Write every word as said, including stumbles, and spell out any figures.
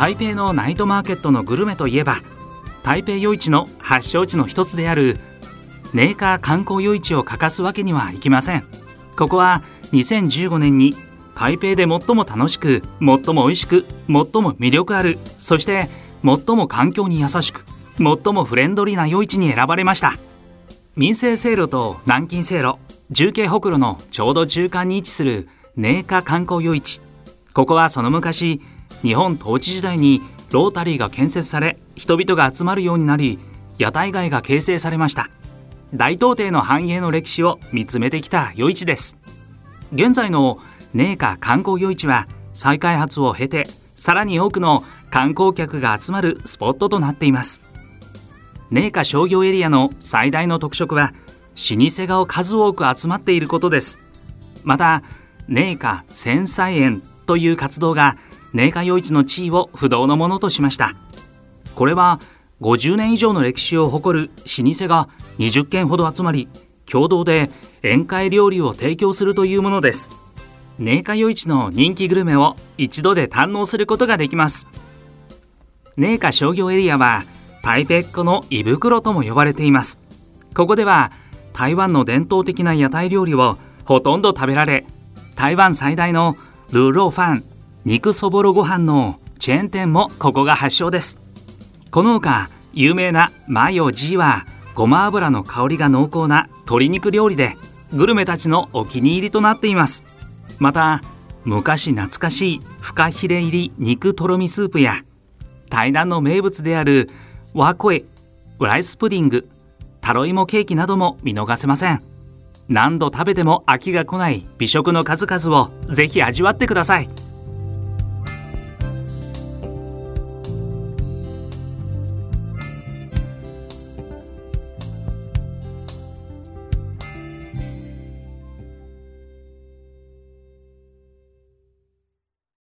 台北のナイトマーケットのグルメといえば、台北夜市の発祥地の一つである寧夏観光夜市を欠かすわけにはいきません。ここはにせんじゅうごねんに台北で最も楽しく、最も美味しく、最も魅力ある、そして最も環境に優しく、最もフレンドリーな夜市に選ばれました。民生西路と南京西路、重慶北路のちょうど中間に位置する寧夏観光夜市。ここはその昔、日本統治時代にロータリーが建設され、人々が集まるようになり、屋台街が形成されました。大東帝の繁栄の歴史を見つめてきた夜市です。現在の寧夏観光夜市は再開発を経て、さらに多くの観光客が集まるスポットとなっています。寧夏商業エリアの最大の特色は、老舗が数多く集まっていることです。また、寧夏戦祭園という活動が寧夏夜市の地位を不動のものとしました。これはごじゅうねん以上の歴史を誇る老舗がにじゅっけんほど集まり、共同で宴会料理を提供するというものです。寧夏夜市の人気グルメを一度で堪能することができます。寧夏商業エリアは台北っ子の胃袋とも呼ばれています。ここでは台湾の伝統的な屋台料理をほとんど食べられ、台湾最大のルーローファン、肉そぼろご飯のチェーン店もここが発祥です。この他有名なマヨジーはごま油の香りが濃厚な鶏肉料理で、グルメたちのお気に入りとなっています。また、昔懐かしいフカヒレ入り肉とろみスープや、台南の名物であるワコエ、ライスプディング、タロイモケーキなども見逃せません。何度食べても飽きが来ない美食の数々をぜひ味わってください。